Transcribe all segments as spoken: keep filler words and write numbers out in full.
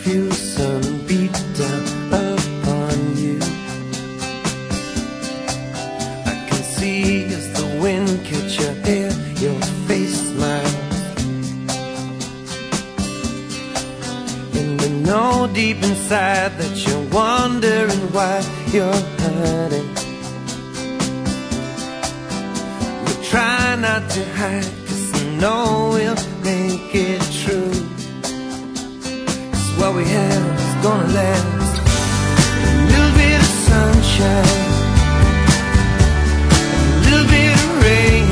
feel the sun beat down upon you. I can see as the wind catch your hair, your face smiles, and I know deep inside that you're wondering why you're hurting. But try not to hide, 'cause I know we'll make it true. 'Cause what we have is gonna last. A little bit of sunshine, a little bit of rain.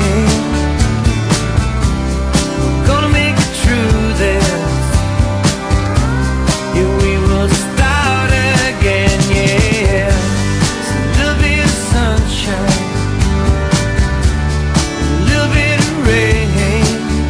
We're gonna make it through this. Yeah, we will start again, yeah. It's a little bit of sunshine, a little bit of rain.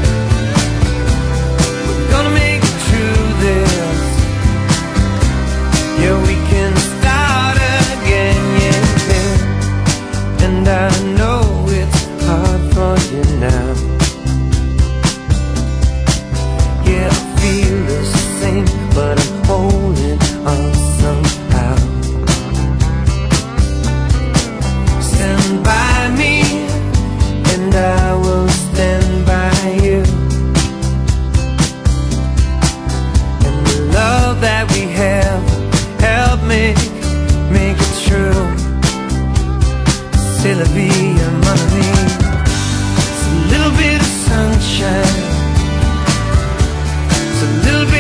We're gonna make it through this. Yeah, we can start again, yeah. And I know it's hard for you now. Yeah, I feel the same, but I'm holding on somehow. Stand by me, and I will stand by you. And the love that we have, help me make it true. C'est la vie, mon ami. It's a little bit of sunshine, it's a little bit